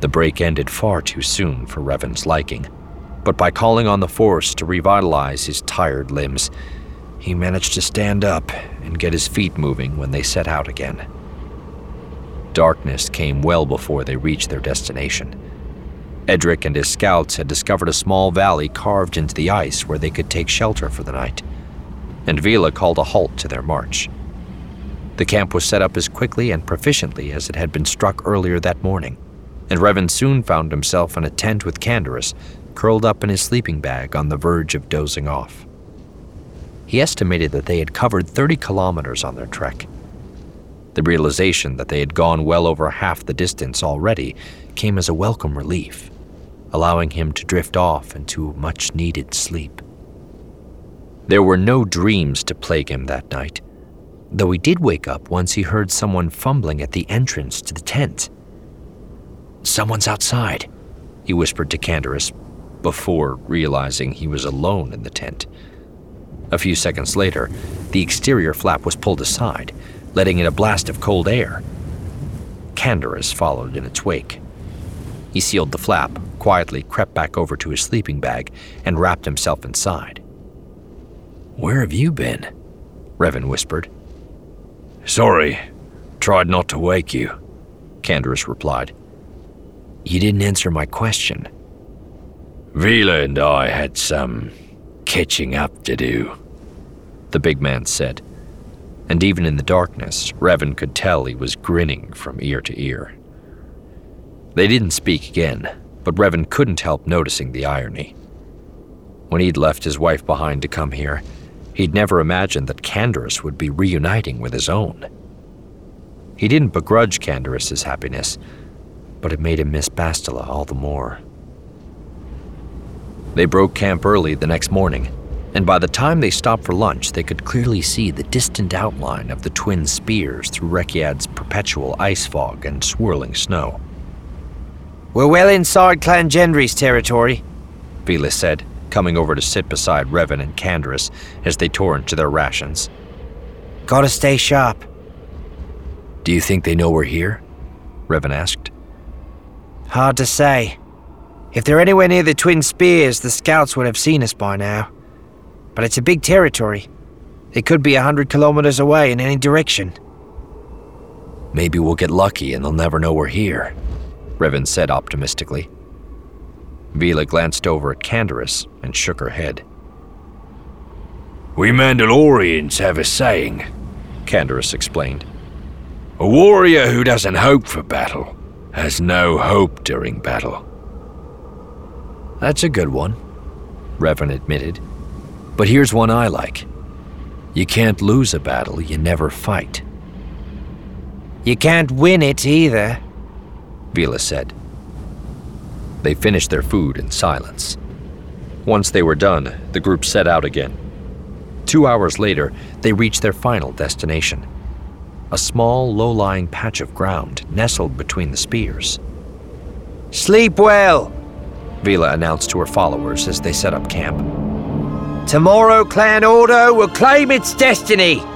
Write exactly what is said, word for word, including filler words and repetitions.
The break ended far too soon for Revan's liking, but by calling on the force to revitalize his tired limbs, he managed to stand up and get his feet moving when they set out again. Darkness came well before they reached their destination. Edric and his scouts had discovered a small valley carved into the ice where they could take shelter for the night, and Vila called a halt to their march. The camp was set up as quickly and proficiently as it had been struck earlier that morning, and Revan soon found himself in a tent with Canderous, curled up in his sleeping bag on the verge of dozing off. He estimated that they had covered thirty kilometers on their trek. The realization that they had gone well over half the distance already came as a welcome relief, allowing him to drift off into much-needed sleep. There were no dreams to plague him that night, though he did wake up once he heard someone fumbling at the entrance to the tent. "Someone's outside," he whispered to Canderous, before realizing he was alone in the tent. A few seconds later, the exterior flap was pulled aside, letting in a blast of cold air. Canderous followed in its wake. He sealed the flap, quietly crept back over to his sleeping bag, and wrapped himself inside. "Where have you been?" Revan whispered. "Sorry, tried not to wake you," Canderous replied. "You didn't answer my question." "Vila and I had some catching up to do," the big man said, and even in the darkness, Revan could tell he was grinning from ear to ear. They didn't speak again, but Revan couldn't help noticing the irony. When he'd left his wife behind to come here, he'd never imagined that Canderous would be reuniting with his own. He didn't begrudge Canderous's happiness, but it made him miss Bastila all the more. They broke camp early the next morning, and by the time they stopped for lunch, they could clearly see the distant outline of the twin spears through Rekiad's perpetual ice fog and swirling snow. "We're well inside Clan Gendry's territory," Vila said, coming over to sit beside Revan and Canderous as they tore into their rations. "Gotta stay sharp." "Do you think they know we're here?" Revan asked. "Hard to say. If they're anywhere near the Twin Spears, the scouts would have seen us by now. But it's a big territory. They could be a hundred kilometers away in any direction." "Maybe we'll get lucky and they'll never know we're here," Revan said optimistically. Vila glanced over at Canderous and shook her head. "We Mandalorians have a saying," Canderous explained. "A warrior who doesn't hope for battle has no hope during battle." "That's a good one," Revan admitted. "But here's one I like. You can't lose a battle you never fight." "You can't win it either," Vila said. They finished their food in silence. Once they were done, the group set out again. Two hours later, they reached their final destination, a small, low-lying patch of ground nestled between the spears. "Sleep well," Vila announced to her followers as they set up camp. "Tomorrow Clan Ordo will claim its destiny."